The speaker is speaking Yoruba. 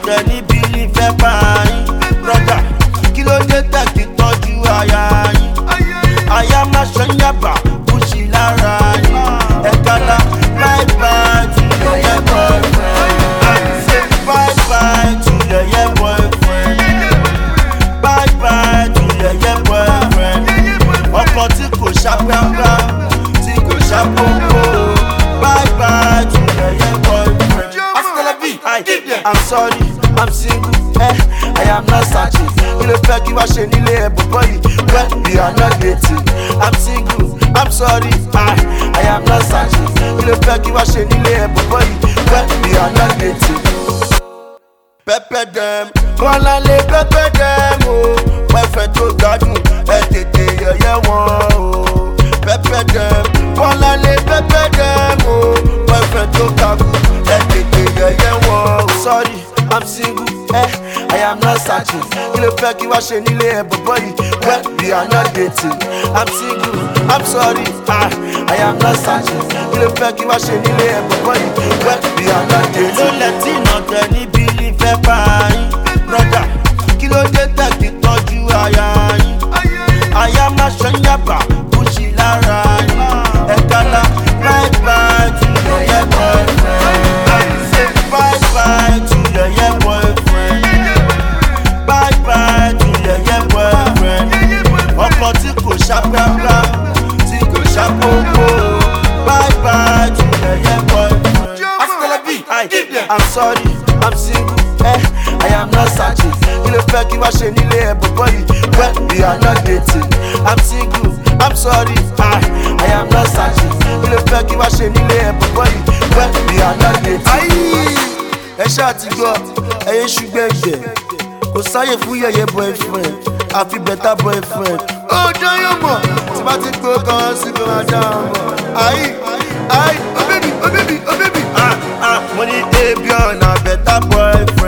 tẹ níbi ìfẹ́ pa yín. Brother, kí ló dé tẹ̀kí tọ́jú aya yín? Aya máa ṣe ń yàbá, kùsì lára yín. Ẹ̀kálá, bye bye to yẹ̀yẹ́ boyfriend. Bye bye to yẹ̀yẹ́ boyfriend. Bye bye to yẹ̀yẹ́ boyfriend. Ọkọ tí kò ṣàpẹ́pẹ́, tí kò ṣàpòpò. Bye bye to yẹ̀yẹ́ boyfriend. I'm sorry, I'm single, I am not searching. You don't fẹ́ kí wá ṣe nílé ẹ̀bùn bọ́yì when we are not dating. I'm single, I'm sorry, I am not searching. You don't fẹ́ kí wá ṣe nílé ẹ̀bùn bọ́yì when we are not dating. Pẹ́pẹ́ dẹ́m, wọ́n lálé pẹ́pẹ́ dẹ́m o. Pẹ́fẹ́ tó gbádùn, ẹ tètè yẹ̀yẹ́ wọn o. Pẹ́pẹ́ dẹ́m, wọ́n lálé pẹ́pẹ́ dẹ́m o. Pẹ́fẹ́ tó gbádùn, ẹ tètè yẹ̀yẹ́ wọn o. Sorry, I'm single, I am not searching. You don't fẹ́ kí wá ṣe nílé ẹ̀bùn bọ́yì when we are not dating. I'm single, I'm sorry, I am not searching. You don't fẹ́ kí wá ṣe nílé ẹ̀bùn bọ́yì when we are not dating. Ló lẹ́tí náà tẹ níbi ìfẹ́ pa yín. Brother, kí ló dé tẹ̀kí tọ́jú aya yín? Aya máa ṣe ń yàbá, kùsì lára yín. Ẹ̀kálá, bye bye to yẹ̀yẹ́ boyfriend. Bye bye to yẹ̀yẹ́ boyfriend. Bye bye to yẹ̀yẹ́ boyfriend. Ọkọ tí kò ṣàpẹ́pẹ́, tí kò ṣàpòpò. Bye bye to yẹ̀yẹ́ boyfriend. I'm sorry, I'm single, I am not searching. You don't fẹ́ kí wá ṣe nílé ẹ̀bùn bọ́yì when we are not dating. I'm single, I'm sorry, I am not searching. You don't fẹ́ kí wá ṣe nílé ẹ̀bùn bọ́yì when we are not dating. Ẹ ṣáà ti gbọ́, ẹyẹ ṣùgbẹ́gbẹ́. Kò sáyè fún yẹ̀yẹ́ boyfriend, àfi better boyfriend. Ó dáyọ̀ mọ̀, tí bá ti gbó kan sí kò máa dá ọmọ. Oh baby, oh baby, oh baby. Mo ní ebi ọ̀nà better boyfriend.